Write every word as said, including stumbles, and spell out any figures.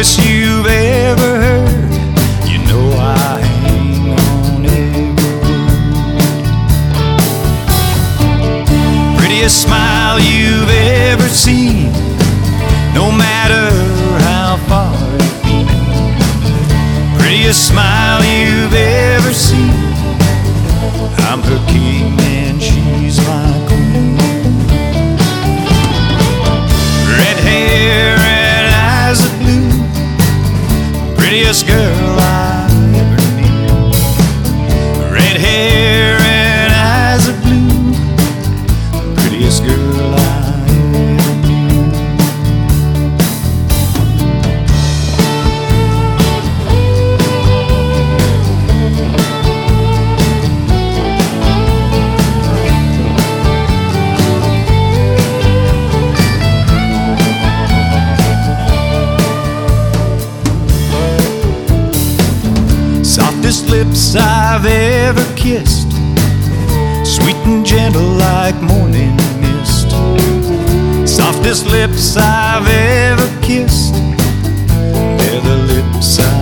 voice you've ever heard. You know I hang on every word. Prettiest smile you've ever seen, no matter how far you've been. Prettiest smile you've ever seen, I'm her king and she's my queen. Red hair and eyes of blue, prettiest girl I ever knew. Red hair and eyes of blue, prettiest girl I ever knew. Softest lips I've ever kissed, sweet and gentle like morning mist. Softest lips I've ever kissed, they're the lips I